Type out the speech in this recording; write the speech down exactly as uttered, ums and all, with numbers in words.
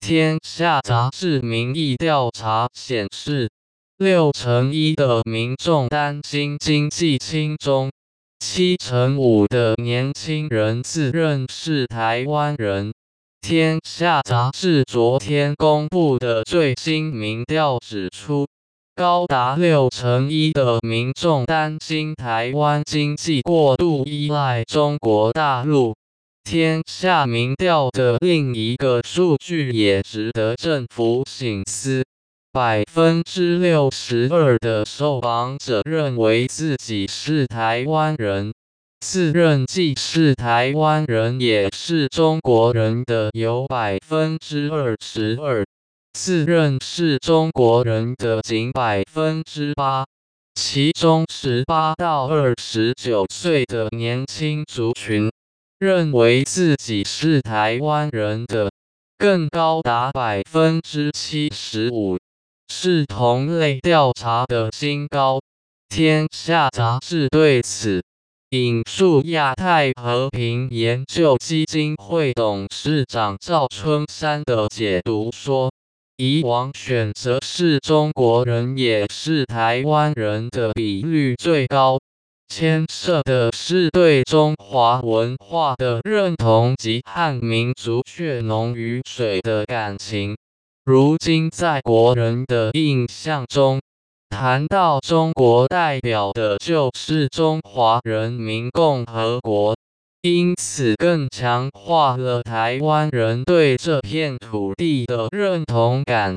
天下杂志民意调查显示，六成一的民众担心经济轻中，七成五的年轻人自认是台湾人。天下杂志昨天公布的最新民调指出，高达六成一的民众担心台湾经济过度依赖中国大陆。天下民调的另一个数据也值得政府省思，百分之六十二的受访者认为自己是台湾人，自认既是台湾人也是中国人的有百分之二十二，自认是中国人的仅百分之八。其中十八到二十九岁的年轻族群认为自己是台湾人的更高达百分之七十五，是同类调查的新高。天下杂志对此引述亚太和平研究基金会董事长赵春山的解读说，以往选择是中国人也是台湾人的比率最高，牵涉的是对中华文化的认同及和民族血浓于水的感情。如今在国人的印象中，谈到中国代表的就是中华人民共和国，因此更强化了台湾人对这片土地的认同感。